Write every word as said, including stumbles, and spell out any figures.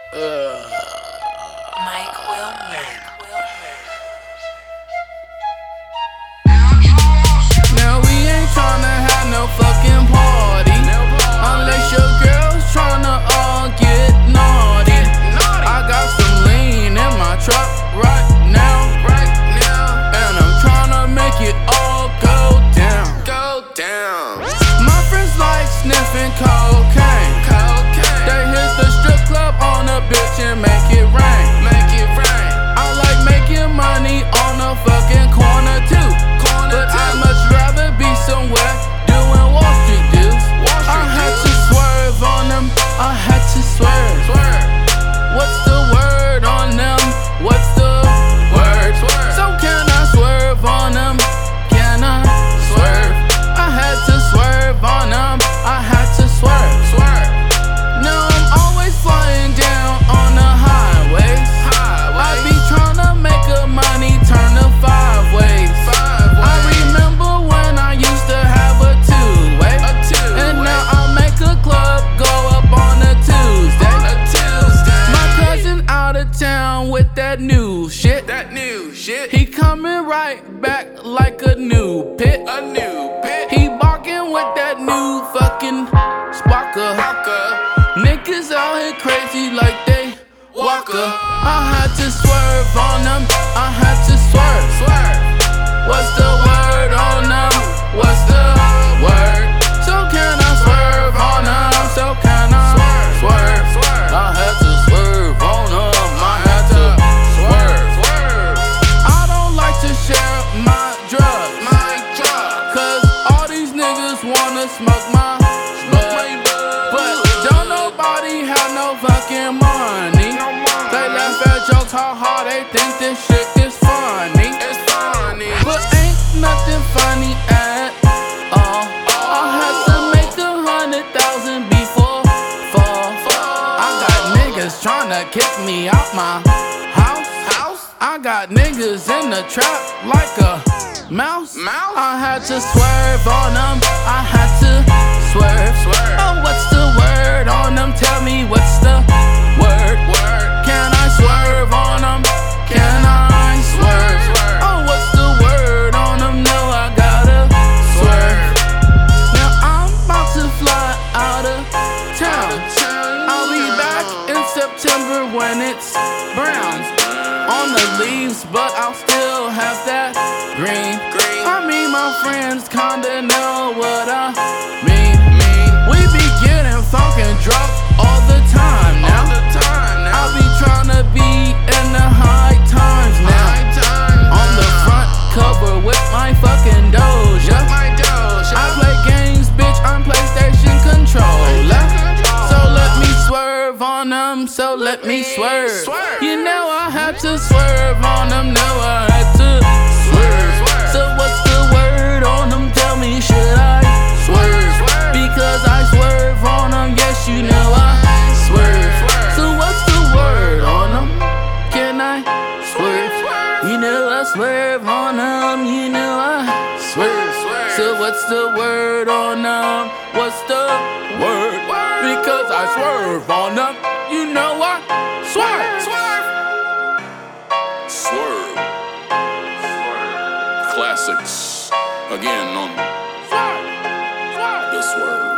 Uh, Mike Wilmer. Now we ain't tryna have no fucking party unless your girl's tryna all get naughty. I got some lean in my truck right now, and I'm tryna make it all go down. Go down. My friends like sniffing cocaine. They hit the strip club on a bitch and make it rain. Make it rain. I like making money on the fucking corner too. But I'd much rather be somewhere doing Wall Street deals. I had to swerve on them. I had to swerve. What's the word on them? What's the word? So can I swerve on them? Can I swerve? I had to swerve on them. I had to swerve. Now I'm always flying down on the highways. I be tryna make a money turn to five ways. I remember when I used to have a two-way, and now I make a club go up on a Tuesday. My cousin out of town with that new shit. That new shit. He coming right back like a new pit. A new pit. He barking with that new fucking sparker. Niggas out here crazy like they Walker. I had to swerve on them. I had to swerve. What's the word on them? What's the word? So can I swerve on them? So can I swerve? I had to swerve on them. I had to swerve. I don't like to share my drugs, cause all these niggas wanna smoke my bud. But don't nobody have no fucking money. They laugh at jokes, how hard they think this shit is funny. But ain't nothing funny at all. I had to make a hundred thousand before fall. I got niggas tryna kick me out my house. I got niggas in the trap like a mouse. I had to swerve on them. I had to swerve. Oh, what's the word on them? Tell me what's the word? Can I swerve on them? Can I swerve? Oh, what's the word on them? No, I gotta swerve. Now I'm about to fly out of town. I'll be back in September when it's brown on the leaves, but I'll still have that green. I mean, my friends kinda know what I mean. We be getting funkin' drunk all the time now. I be tryna be in the high times now. On the front cover with my fucking Doja. I play games, bitch, I'm PlayStation controller. So let me swerve on them, so let me swerve. You know I had to swerve on them, no I had to swerve. So what's the word on them? Tell me, should I swerve? Because I swerve on them, yes you know I swerve. So what's the word on them? Can I swerve? You know I swerve on them, you know I swerve. So what's the word on them? What's the word? Because I swerve on them, you know I swerve. Swerve. Classics. Again on the Swerve.